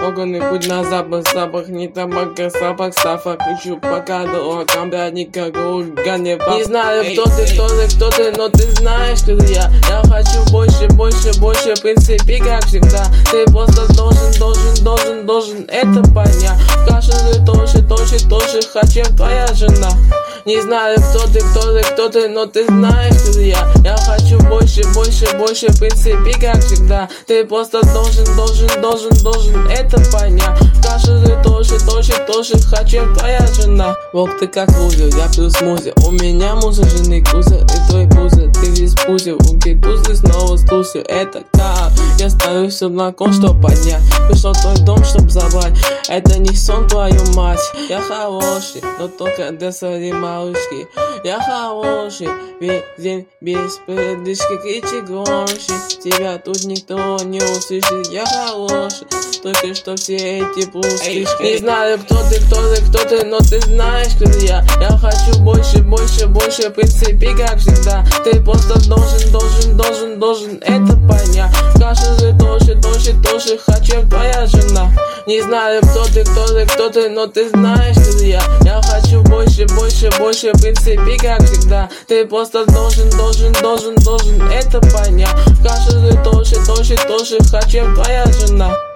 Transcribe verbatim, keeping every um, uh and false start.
погоны, путь на запах, запах не табака, запах, запах, ищу пока до камбра, никакого не пап. Не знаю, кто ты, кто ты, кто ты, но ты знаешь, кто я. Я хочу больше, больше, больше, в принципе, как всегда. Ты просто должен, должен, должен, должен это понять. В каше ты тоже, тоже, тоже хочу, твоя жена. Не знаю, кто ты, кто ты, кто ты, но ты знаешь, кто я. Я хочу больше, больше, больше, в принципе, как всегда. Ты просто должен, должен, должен, должен это понять. В каше ты тоже, тоже, тоже хочу, твоя жена. Волк, ты как лузер, я пью смузи. У меня муза, жены кузер, и твой кузер. Ты весь пузер, уки тузы, снова стусер. Это как? Я ставлю все на кон, чтоб поднять. Пришел в твой дом, чтоб забрать. Это не сон, твою мать. Я хороший, но только для своей малышки. Я хороший, весь день без передышки. Кричи громче, тебя тут никто не услышит. Я хороший, только что все эти пустышки. Не знаю, кто ты, кто ты, кто ты, но ты знаешь, кто я. Я хочу больше, больше, больше, в принципе, как всегда. Ты просто должен, должен, должен, должен это понять. В каше ты тоже, тоже, тоже хочу, твоя жена. Не знаю, кто ты, кто ты, кто ты, но ты знаешь, кто я. Я хочу больше, больше, больше, в принципе, как всегда. Ты просто должен, должен, должен, должен это понять. В каше ты тоже, тоже, тоже хочу, твоя жена.